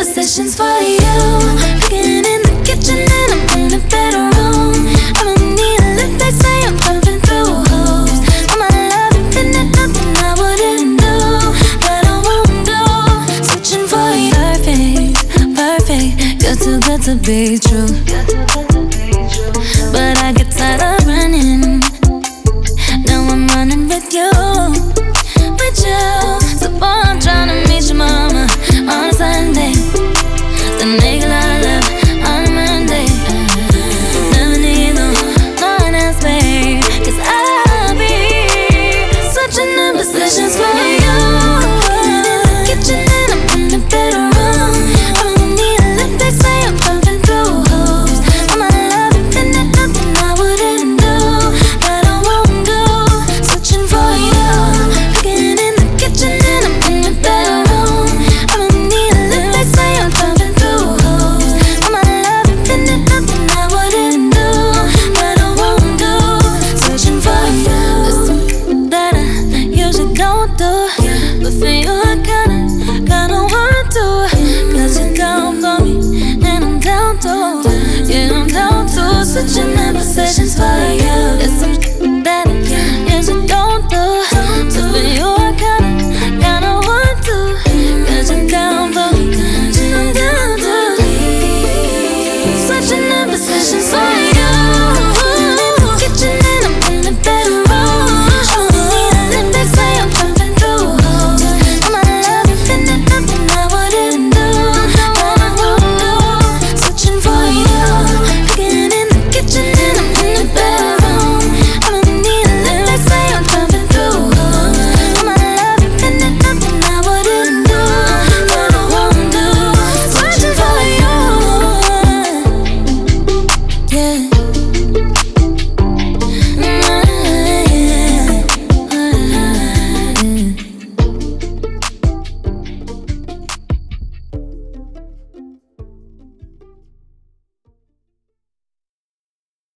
positions for you. Cooking in the kitchen and I'm in the bedroom. I don't need a lift, they say I'm pumping through holes. All my love infinite, nothing I wouldn't do, that I won't do. Searching for you, perfect, you're too good to be true. But I get tired of running, now I'm running with you. So boy, I'm tryna meet your mama on a Sunday, then make a lot of love on a Monday. Never need no one else, babe, 'cause I'll be switching the positions for you. In the kitchen and I'm in the bedroom. I don't need a lift, they say I'm pumping through holes. All my love infinite, nothing I wouldn't do, that I won't do. Switching for you. Cooking in the kitchen and I'm in the bedroom. I don't need a lift, they say I'm pumping through holes. All my love infinite, nothing I wouldn't do, that I won't do. Searching for you. There's something that I usually don't do, but for you I kinda want to. 'Cause you're down for me and I'm down too. Yeah, I'm down too. Switching the positions for you.